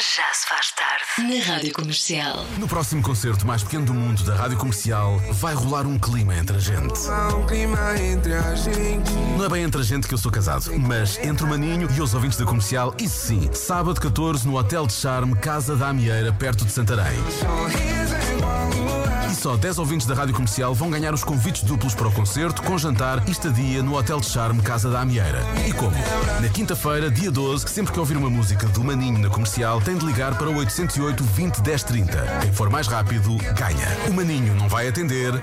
Já se faz tarde na Rádio Comercial. No próximo concerto mais pequeno do mundo da Rádio Comercial vai rolar um clima entre a gente. Não é bem entre a gente que eu sou casado, mas entre o Maninho e os ouvintes da Comercial, isso sim. Sábado 14 no Hotel de Charme Casa da Amieira, perto de Santarém. E só 10 ouvintes da Rádio Comercial vão ganhar os convites duplos para o concerto, com jantar e estadia no Hotel de Charme Casa da Amieira. E como? Na quinta-feira, dia 12, sempre que ouvir uma música do Maninho na Comercial, tem de ligar para o 808 20 10 30. Quem for mais rápido, ganha. O Maninho não vai atender,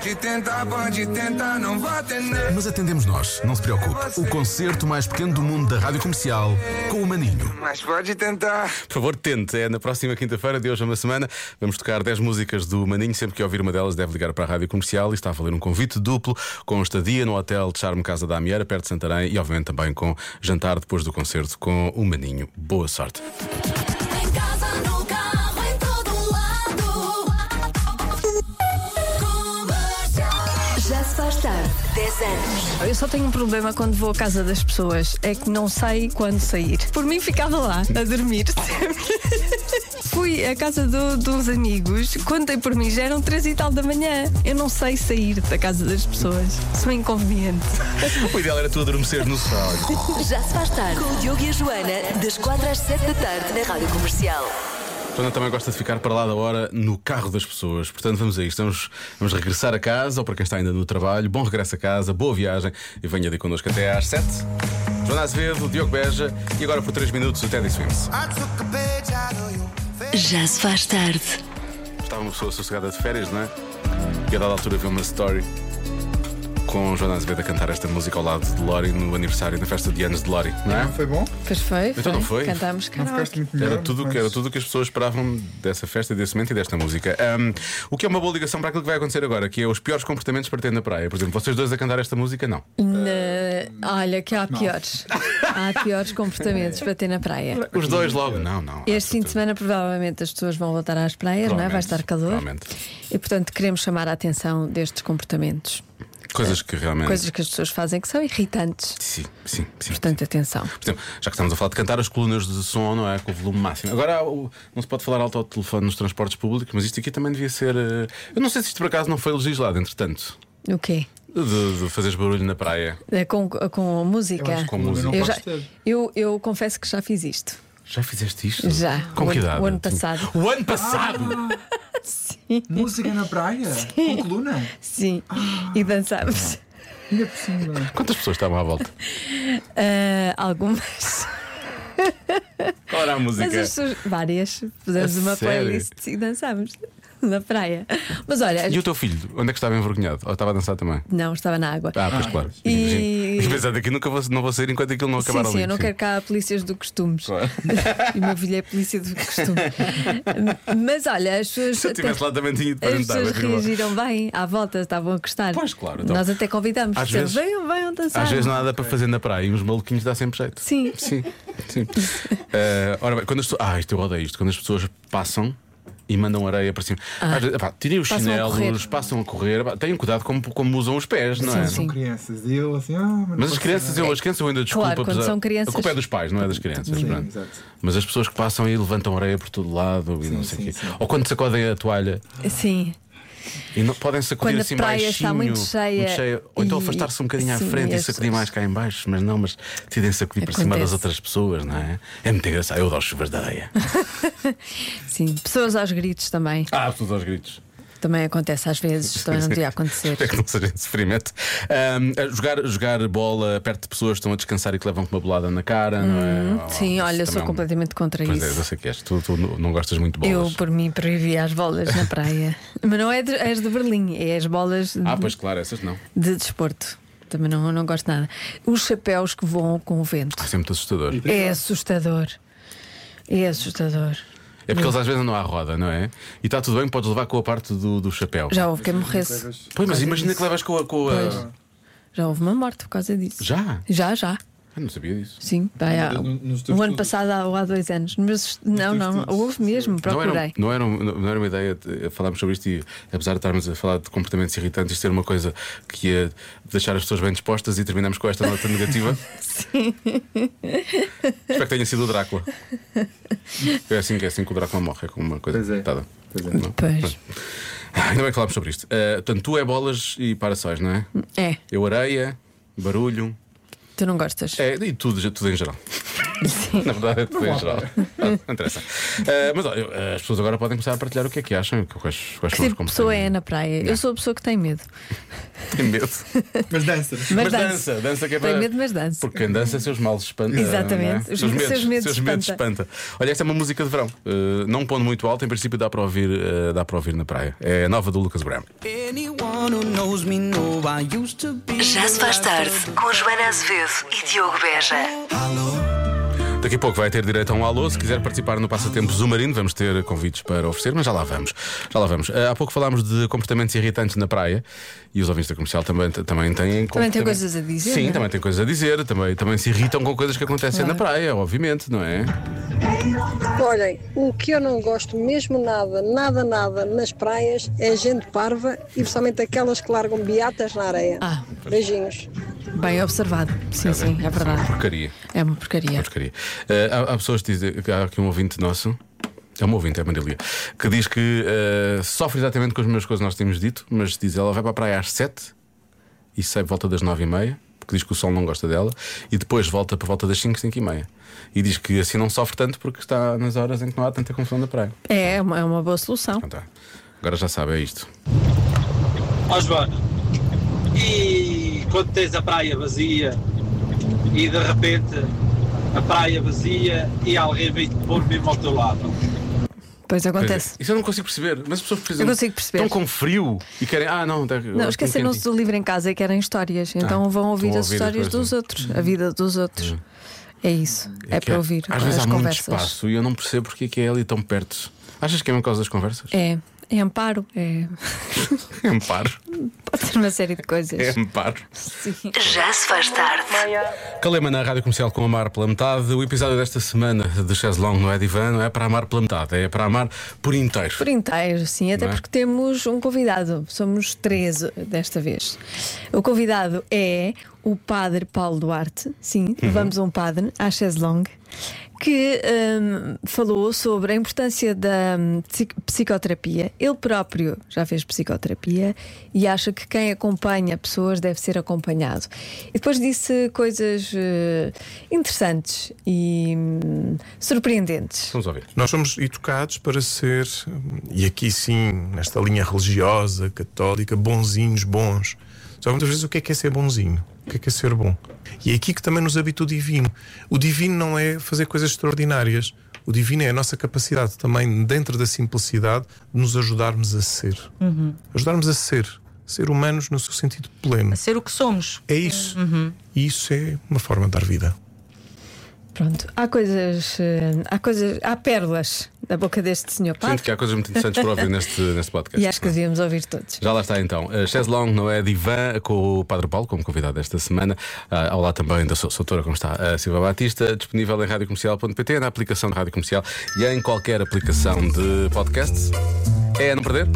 mas atendemos nós, não se preocupe. O concerto mais pequeno do mundo da Rádio Comercial, com o Maninho. Mas pode tentar. Por favor, tente. É na próxima quinta-feira, de hoje a uma semana. Vamos tocar 10 músicas do Maninho. Sempre que ouvir uma delas, deve ligar para a Rádio Comercial e está a valer um convite duplo com estadia no Hotel de Charme Casa da Amieira, perto de Santarém, e obviamente também com jantar depois do concerto com o Maninho. Boa sorte. Em casa, no carro, em todo lado. Já se faz tarde, 10 anos. Eu só tenho um problema quando vou à casa das pessoas, é que não sei quando sair. Por mim ficava lá, a dormir sempre. Fui à casa de uns amigos, quando dei por mim já eram 3 e tal da manhã. Eu não sei sair da casa das pessoas, sou inconveniente. O ideal era tu adormecer no sol. Já se faz tarde com o Diogo e a Joana, das 4 às 7 da tarde na Rádio Comercial. A Joana também gosta de ficar para lá da hora no carro das pessoas. Portanto, vamos a isto. Vamos regressar a casa, ou para quem está ainda no trabalho, bom regresso a casa, boa viagem e venha ali connosco até às 7. Joana Azevedo, Diogo Beja e agora por 3 minutos o Teddy Swims. Já se faz tarde. Estava uma pessoa sossegada de férias, não é? E a dada altura viu uma story com Joana Azevedo a cantar esta música ao lado de Lori no aniversário, na festa de anos de Lori, não é? Não foi bom? Pois foi. Então não foi? Cantámos Não ficaste karaoke. muito melhor? Era tudo o que as pessoas esperavam dessa festa, desse momento e desta música. O que é uma boa ligação para aquilo que vai acontecer agora, que é os piores comportamentos para ter na praia. Por exemplo, vocês dois a cantar esta música, não. Olha, que há piores. Há piores comportamentos para ter na praia. Os dois logo, não. Este fim de semana, provavelmente, as pessoas vão voltar às praias, não é? Vai estar calor. Provavelmente. E, portanto, queremos chamar a atenção destes comportamentos. Coisas que realmente. Coisas que as pessoas fazem que são irritantes. Sim. Portanto, atenção. Por exemplo, já que estamos a falar de cantar as colunas de som, não é? Com o volume máximo. Agora não se pode falar alto ao telefone nos transportes públicos, mas isto aqui também devia ser. Eu não sei se isto por acaso não foi legislado, entretanto. O quê? De fazeres barulho na praia. Com música? Com música. Eu confesso que já fiz isto. Já fizeste isto? Já. Com que idade? O ano passado. O ano passado? Música na praia? Com coluna? Sim. E dançámos. Ainda por cima. Quantas pessoas estavam à volta? Algumas. Qual era a música? Mas as pessoas, várias. Fizemos A uma sério? playlist e dançámos na praia. Mas olha. E o teu filho, onde é que estava envergonhado? Ou estava a dançar também? Não, estava na água. Pois claro. E- Imagino. Pensando aqui não vou sair enquanto aquilo não acabar Sim, ali. eu não quero cá polícias do costumes. Claro. E o meu filho é polícia do costume. Mas olha, as pessoas. Se eu estivesse lá também tinha de As perguntar. pessoas reagiram bem à volta, estavam a gostar. Pois, claro, então. Nós até convidamos. Às Dissemos, vezes- venham dançar. Às vezes não há nada para fazer na praia e uns maluquinhos dá sempre jeito. Sim. Sim. Ora bem, quando as pessoas. Isto eu odeio isto. Quando as pessoas passam e mandam areia para cima. Às vezes, tirem os Passam a chinelos, correr. passam a correr. Tenham cuidado como usam os pés, não é? Sim. São crianças. E eu assim, Mas as crianças, eu ainda desculpa. Claro, quando são crianças- A culpa é dos pais, não é das crianças. pronto. Exato. Mas as pessoas que passam e levantam areia por todo lado e não sei o quê. sim. Ou quando sacodem a toalha Sim. e não podem sacudir Quando a assim praia baixinho, está muito cheia Ou então e- afastar-se um bocadinho à sim, frente e as sacudir pessoas- mais cá em baixo. Mas decidem sacudir para cima das Acontece. outras pessoas, não é? É muito engraçado. Eu adoro chuvas de areia. Sim. Pessoas aos gritos também. Tudo aos gritos. Também acontece às vezes. Também não devia acontecer. Espero que não seja esse sofrimento. Jogar bola perto de pessoas que estão a descansar e que levam com uma bolada na cara, não é? Sim, Isso olha, também sou é completamente contra Pois é, isso. eu sei que és. Tu não gostas muito de Eu, bolas. por mim, proibia as bolas na praia. Mas não é as de Berlim, é as bolas Pois claro, essas não. de desporto. Também não gosto nada. Os chapéus que voam com o vento. Isso é muito assustador. É assustador. É assustador. É porque eles às vezes andam à roda, não é? E está tudo bem, podes levar com a parte do chapéu. Já houve quem morresse. Pois, mas imagina que levas com a. Pois. Já houve uma morte por causa disso. Já? Já. Eu não sabia disso. Sim, Nos teus o ano estudos? passado ou há 2 anos. Mas não, houve mesmo, procurei. Não era uma ideia falarmos sobre isto e, apesar de estarmos a falar de comportamentos irritantes, isto ser uma coisa que ia deixar as pessoas bem dispostas e terminamos com esta nota negativa. Sim. Espero que tenha sido o Drácula. É assim que o Drácula morre, é como uma coisa. Pois é. Pitada. Pois é. Não? Pois. Ainda bem que falámos sobre isto. Portanto, tu é bolas e para-sóis, não é? É, Eu areia, barulho. tu não gostas. E tudo em geral. Na verdade é tudo em geral. Não interessa. Mas olha, as pessoas agora podem começar a partilhar o que é que acham. Quais Que são os tipo de pessoa comportamentos. é na praia? Eu sou a pessoa que tem medo. Tem medo. Mas danças. Mas dança que é para. Tem medo, mas dança. Porque quem dança seus males espanta. Exatamente. Não é? Seus medos espanta. Olha, esta é uma música de verão. Não pondo muito alto, em princípio dá para ouvir na praia. É a nova do Lucas Graham. Já se faz tarde com Joana Azevedo e Diogo Beja. Daqui a pouco vai ter direito a um alô. Se quiser participar no Passatempo Zumarino, vamos ter convites para oferecer, mas já lá vamos. Há pouco falámos de comportamentos irritantes na praia e os ouvintes da comercial também têm Também tem coisas a dizer. Sim, não é? também tem coisas a dizer. Também se irritam com coisas que acontecem na praia, obviamente, não é? Olhem, o que eu não gosto mesmo nada nas praias é gente parva e principalmente aquelas que largam beatas na areia. Beijinhos. Bem observado. Sim, é verdade. Porcaria. É uma porcaria. Há pessoas que dizem que há aqui um ouvinte nosso. É uma ouvinte, é a Marilia, que diz que sofre exatamente com as mesmas coisas que nós tínhamos dito, mas diz ela vai para a praia às 7 e sai por volta das 9h30, porque diz que o sol não gosta dela, e depois volta por volta das 5h30. E diz que assim não sofre tanto porque está nas horas em que não há tanta confusão na praia. É uma boa solução. Então, tá. Agora já sabe, é isto. Ó Joana, e quando tens a praia vazia e de repente a praia vazia e alguém vem-te pôr mesmo ao teu lado? Pois acontece. Isso eu não consigo perceber. Mas as pessoas precisam. Eu consigo perceber. Estão com frio e querem. Não, esqueceram-se do livro em casa e querem histórias. Então vão ouvir as histórias dos outros, a vida dos outros. É isso. É para ouvir às vezes as há muito conversas. espaço e eu não percebo porque é que é ali tão perto. Achas que é uma causa das conversas? É amparo. É amparo. Pode ser uma série de coisas. É amparo. Sim. Já se faz tarde. Calema na Rádio Comercial com Amar pela metade. O episódio desta semana de Chaise Longue não é divã, não é para amar pela metade, é para amar por inteiro. Por inteiro, sim, até porque temos um convidado. Somos 13 desta vez. O convidado é o padre Paulo Duarte. Sim, levamos um padre à Chaise Longue, que falou sobre a importância da psicoterapia. Ele próprio já fez psicoterapia e acha que quem acompanha pessoas deve ser acompanhado. E depois disse coisas interessantes e surpreendentes. Vamos ouvir. Nós somos educados para ser, e aqui sim, nesta linha religiosa, católica, bonzinhos, bons. Só muitas vezes o que é ser bonzinho? O que é ser bom? E é aqui que também nos habita o divino. O divino não é fazer coisas extraordinárias. O divino é a nossa capacidade também, dentro da simplicidade, de nos ajudarmos a ser. Ajudarmos a ser humanos no seu sentido pleno. A ser o que somos. É isso. E isso é uma forma de dar vida. Pronto, há pérolas da boca deste senhor padre. Sinto que há coisas muito interessantes para ouvir neste podcast. E acho que devíamos ouvir todos. Já lá está então. Chaise Longue não é divã, com o Padre Paulo como convidado desta semana. Ao lado também da sua autora, como está, a Silva Batista, disponível em radiocomercial.pt, na aplicação de Rádio Comercial e em qualquer aplicação de podcasts. É a não perder.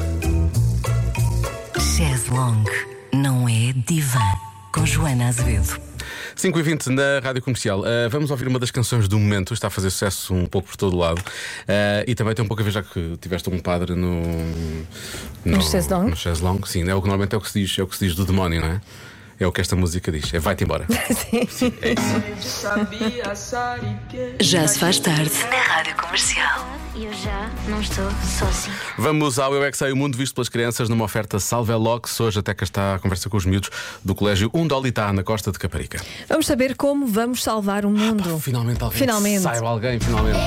Chaise Longue não é divã, com Joana Azevedo. 5h20 na Rádio Comercial. Vamos ouvir uma das canções do momento. Está a fazer sucesso um pouco por todo o lado. E também tem um pouco a ver, já que tiveste um padre no Chaise Longue. No Chaise Longue, sim, normalmente é o que se diz do demónio, não é? É o que esta música diz, é vai-te embora. Sim, é isso. Já se faz tarde na Rádio Comercial. Eu já não estou sozinho. Vamos ao Eu é que Sei, o mundo visto pelas crianças, numa oferta Salvelox. Hoje até cá está a conversa com os miúdos do Colégio Undolitá, na Costa de Caparica. Vamos saber como vamos salvar o mundo. Finalmente alguém saiba alguém, finalmente.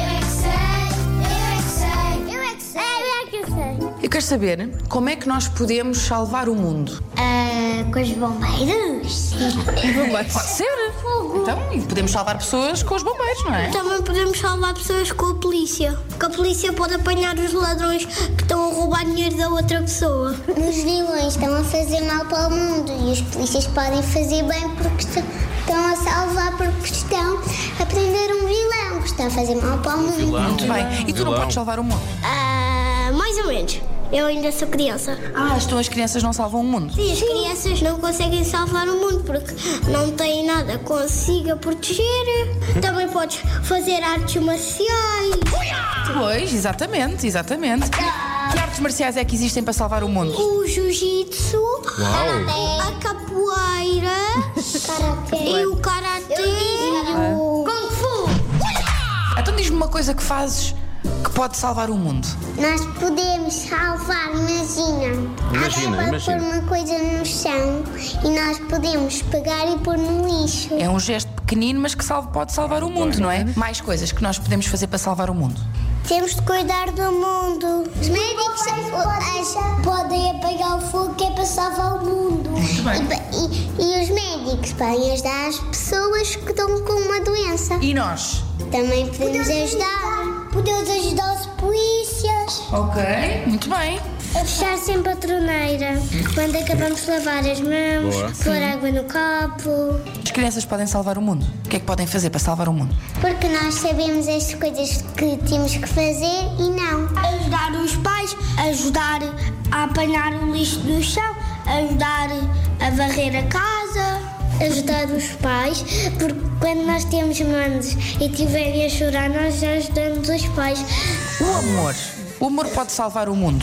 Eu quero saber como é que nós podemos salvar o mundo. Com os bombeiros? Pode ser. Então, e podemos salvar pessoas com os bombeiros, não é? Também podemos salvar pessoas com a polícia. Porque a polícia pode apanhar os ladrões que estão a roubar dinheiro da outra pessoa. Os vilões estão a fazer mal para o mundo e os polícias podem fazer bem porque Estão a salvar porque estão a prender um vilão que está a fazer mal para o mundo. Muito bem. E tu não podes salvar o mundo? Mais ou menos. Eu ainda sou criança. Então as crianças não salvam o mundo? Sim, as crianças não conseguem salvar o mundo porque não têm nada que consiga proteger. Também podes fazer artes marciais. Pois, exatamente. Que artes marciais é que existem para salvar o mundo? O jiu-jitsu, a capoeira, e o karatê e o kung fu. Então diz-me uma coisa que fazes que pode salvar o mundo. Nós podemos salvar, imagina. Alguém pode pôr uma coisa no chão e nós podemos pegar e pôr no lixo. É um gesto pequenino, mas que pode salvar o mundo, não é? Mais coisas que nós podemos fazer para salvar o mundo. Temos de cuidar do mundo. Os médicos podem apagar o fogo que é para salvar o mundo. Muito bem. E os médicos podem ajudar as pessoas que estão com uma doença. E nós? Também podemos ajudar. Podemos ajudar os polícias. Ok, muito bem. A fechar sempre a torneira. Quando acabamos de lavar as mãos, pôr água no copo. As crianças podem salvar o mundo. O que é que podem fazer para salvar o mundo? Porque nós sabemos as coisas que temos que fazer e não. Ajudar os pais, ajudar a apanhar o lixo do chão, ajudar a varrer a casa. Ajudar os pais, porque quando nós temos manos e estiverem a chorar, nós já ajudamos os pais. O amor pode salvar o mundo?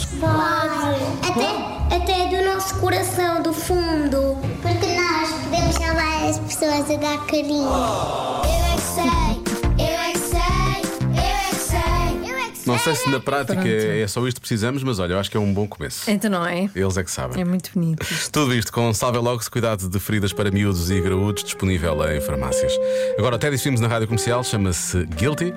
Pode. Até do nosso coração, do fundo. Porque nós podemos salvar as pessoas a dar carinho. Eu é que sei, eu é que sei, eu é que sei, eu é que sei. Não sei se na prática é só isto que precisamos, mas olha, eu acho que é um bom começo. Então não é? Eles é que sabem. É muito bonito isto. Tudo isto com Salvelox, cuidado de feridas para miúdos e graúdos, disponível em farmácias. Agora, até disse na Rádio Comercial, chama-se Guilty.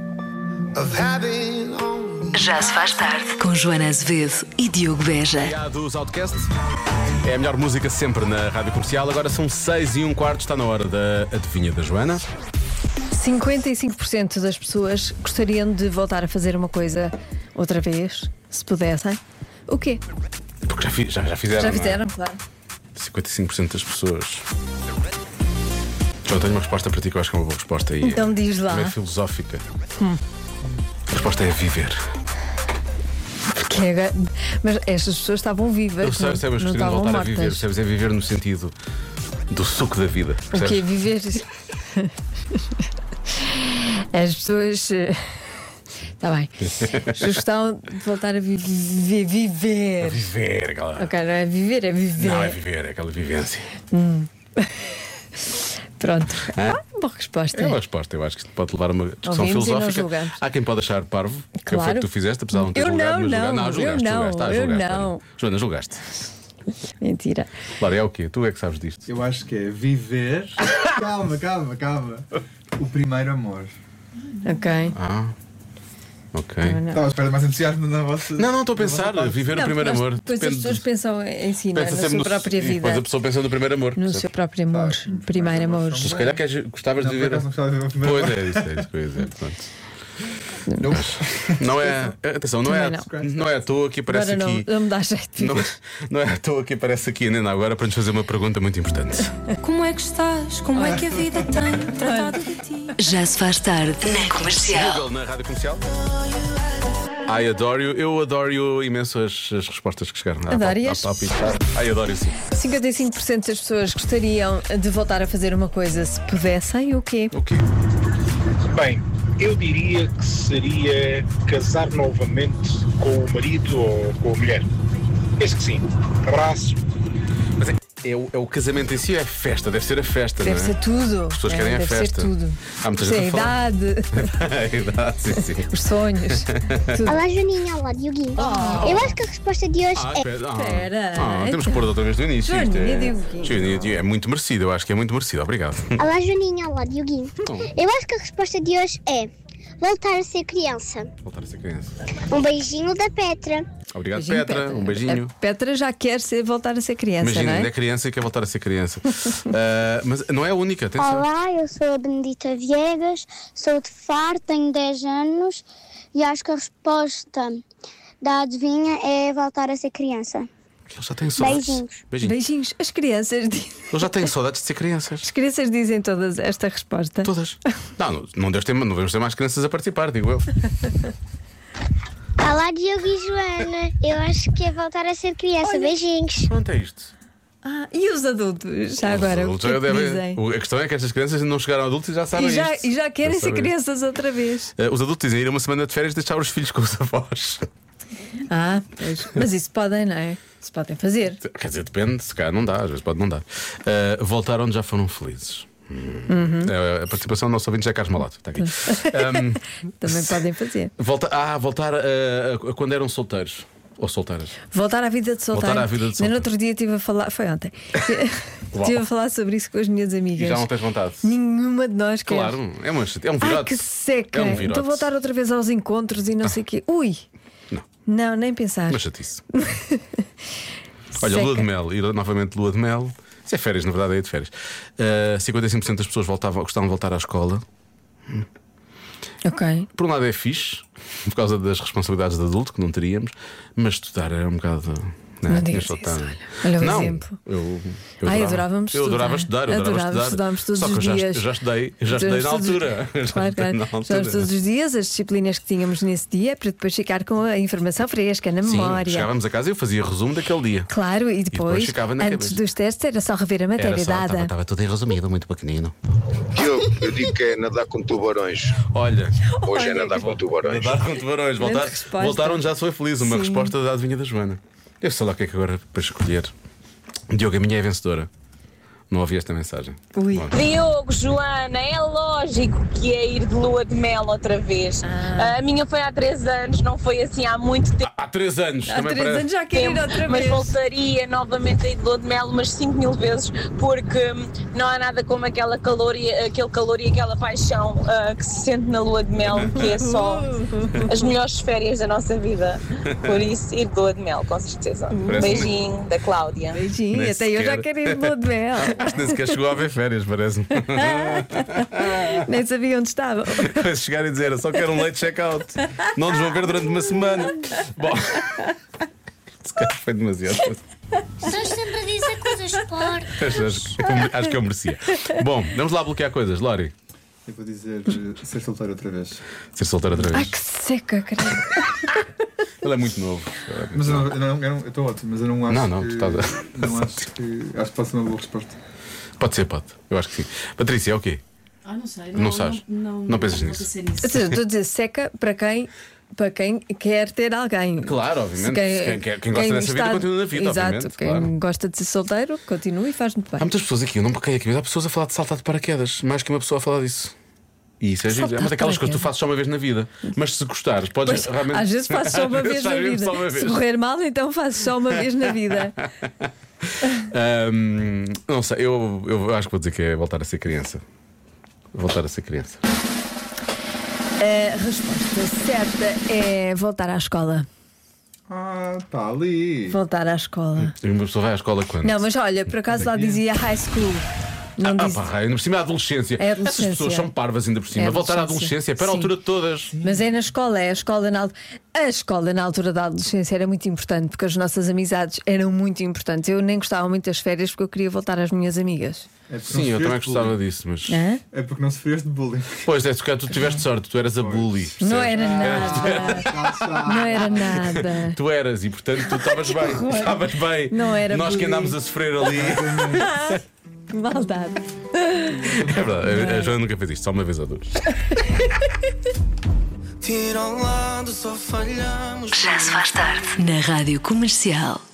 Já se faz tarde com Joana Azevedo e Diogo Beja. E a dos Outcast. É a melhor música sempre na Rádio Comercial. Agora são 6:15, está na hora da adivinha da Joana. 55% das pessoas gostariam de voltar a fazer uma coisa outra vez, se pudessem. O quê? Porque já fizeram. Já fizeram, claro. 55% das pessoas. Eu tenho uma resposta para ti que eu acho que é uma boa resposta. E então diz lá. É meio filosófica. A resposta é viver. Mas estas pessoas estavam vivas. Eu sei, mas gostariam de voltar a viver. Sabes, é viver no sentido do suco da vida. O que é viver? As pessoas. Está bem. As pessoas gostam de voltar a viver. A viver, aquela. Ok, não é viver, é viver. Não, é viver, é aquela vivência. Pronto. Boa resposta. É uma resposta. Eu acho que isto pode levar a uma discussão ouvimos filosófica. Há quem pode achar parvo, que claro. foi o que tu fizeste, apesar de não ter julgado, mas julgaste. Eu não. Joana, julgaste. Mentira. Claro, é o quê? Tu é que sabes disto. Eu acho que é viver. Calma. O primeiro amor. Ok. Ok. Estava a esperar mais entusiasmo na vossa. Não, estou a pensar. Viver o primeiro amor. Depois as pessoas pensam em si, não é? Na sua própria vida. Depois a pessoa pensa no primeiro amor. No seu próprio amor. Primeiro amor. Se calhar gostavas de viver. Pois é, isso que eu ia dizer. Não é. Atenção, não é à toa que aparece aqui. Não me dá jeito. Não é à toa que aparece aqui, nem agora, para nos fazer uma pergunta muito importante. Como é que estás? Como é que a vida tem tratado de ti? Já se faz tarde na Comercial. Na Rádio Comercial. Eu adoro imenso as respostas que chegaram. Adorias? Adoro sim. 55% das pessoas gostariam de voltar a fazer uma coisa se pudessem. O quê? Bem, eu diria que seria casar novamente com o marido ou com a mulher. Penso que sim. Abraço. Mas é o casamento em si, é festa, deve ser a festa. Deve não é? ser tudo. As pessoas querem a festa. Deve ser tudo. Há muita gente a idade. A idade, sim. Os sonhos. Tudo. Olá, Joaninha. Olá, Dioguinho. Eu acho que a resposta de hoje é. Espera. Temos que pôr outra vez do início. Dioguinho. É muito merecido, eu acho que é muito merecido. Obrigado. Olá, Joaninha. Olá, Dioguinho. Eu acho que a resposta de hoje é voltar a ser criança. Voltar a ser criança. Um beijinho da Petra. Obrigado, Petra. Um beijinho. A Petra já quer voltar a ser criança. Imagina, não é? ainda é criança e quer voltar a ser criança. Mas não é a única, atenção. Olá, eu sou a Benedita Viegas, sou de Faro, tenho 10 anos e acho que a resposta da adivinha é voltar a ser criança. Eles já têm saudades. Beijinhos. As crianças Eles já têm saudades de ser crianças. As crianças dizem todas esta resposta. Todas. Não devemos ter mais crianças a participar, digo eu. Olá, Diogo e Joana. Eu acho que é voltar a ser criança. Beijinhos. Pronto, é isto. E os adultos? Já agora, o que é que dizem? A questão é que estas crianças ainda não chegaram adultos e já sabem isto. E já querem ser crianças outra vez. Os adultos dizem ir uma semana de férias e deixar os filhos com os avós. Pois. Mas isso podem, não é? Isso podem fazer. Quer dizer, depende, se calhar não dá, às vezes pode não dar. Voltar onde já foram felizes. A participação do nosso ouvinte já é Carlos Malato. Está aqui. Também podem fazer. Voltar a quando eram solteiros. Ou solteiras. Voltar à vida de solteiro. No outro dia estive a falar. Foi ontem. Estive a falar sobre isso com as minhas amigas. E já não tens vontade? Nenhuma de nós quer. Claro, é um virote. Que seca. É um virote. Então voltar outra vez aos encontros e não sei o quê. Ui! Não, nem pensar. Mas chatice. Olha, lua de mel. Ir novamente lua de mel. Isso é férias, na verdade é de férias. 55% das pessoas gostavam de voltar à escola. Ok. Por um lado é fixe, por causa das responsabilidades de adulto que não teríamos, mas estudar era um bocado. Não digas isso, olha o exemplo. Eu adorava estudar. Estudámos todos Só que os dias. Eu já estudei na altura. Estudávamos todos os dias as disciplinas que tínhamos nesse dia, para depois ficar com a informação fresca na memória. Chegávamos a casa e eu fazia resumo daquele dia. Claro, e depois antes dos testes era só rever a matéria dada. Estava tudo em resumido, muito pequenino. Eu digo que é nadar com tubarões. Olha, hoje é nadar com tubarões. Nadar com tubarões. Voltar onde já sou feliz. Uma resposta da adivinha da Joana. Eu sei lá o que é que agora para escolher. Diogo, a minha é vencedora. Não ouvi esta mensagem. Diogo, Joana, é lógico que é ir de lua de mel outra vez. A minha foi há 3 anos, não foi assim há muito tempo. Há 3 anos. Há 3 anos já quero ir outra vez. Mas voltaria novamente a ir de lua de mel umas 5.000 vezes, porque não há nada como aquele calor e aquela paixão que se sente na lua de mel, que é só as melhores férias da nossa vida. Por isso, ir de lua de mel, com certeza. Beijinho da Cláudia. Beijinho, até eu já quero ir de lua de mel. Acho que nem sequer chegou a haver férias, parece-me. Nem sabia onde estava. Depois chegar e dizer, só quero um late check-out. Não nos vão ver durante uma semana. Bom, se calhar foi demasiado. Estás sempre a dizer coisas fortes. Acho que eu merecia. Bom, vamos lá bloquear coisas, Lori. Eu vou dizer ser solteiro outra vez. Ser solteiro outra vez. Que seca, caralho. Ele é muito novo. Mas eu estou ótimo, mas eu não acho. Não, tu estás acho que pode ser uma boa resposta. Pode ser, pode. Eu acho que sim. Patrícia, é o quê? Não sei. Não sabes? Não pensas nisso. Estou a dizer seca para quem quer ter alguém. Claro, obviamente. Quem gosta dessa vida continua na vida. Exato, obviamente. Quem gosta de ser solteiro continua e faz muito bem. Há muitas pessoas aqui, eu não bloqueei aqui, mas há pessoas a falar de saltar de paraquedas. Mais que uma pessoa a falar disso. E isso é giro. Mas aquelas coisas que tu fazes só uma vez na vida. Mas se gostares, podes realmente. Às vezes fazes só uma vez na vida. Se correr mal, então fazes só uma vez na vida. Não sei, eu acho que vou dizer que é voltar a ser criança. Voltar a ser criança. A resposta certa é voltar à escola. Está ali. Voltar à escola. Uma pessoa vai à escola quando? Não, mas olha, por acaso lá dizia high school. Não diz... ainda por cima é a adolescência. Essas pessoas são parvas ainda por cima. Voltar à adolescência é para a altura de todas. Mas é na escola, a escola na altura da adolescência era muito importante, porque as nossas amizades eram muito importantes. Eu nem gostava muito das férias porque eu queria voltar às minhas amigas. Sim, eu também gostava disso, mas. É porque não sofrias de bullying. Pois é, tu tiveste sorte, tu eras a bully. Não era nada. Não era nada. Tu eras e portanto tu estavas bem. Estavas bem. Não era nós bully. Que andámos a sofrer ali. Que maldade. É verdade, a Joana nunca fez isto, só uma vez ou duas. Já se faz tarde na Rádio Comercial.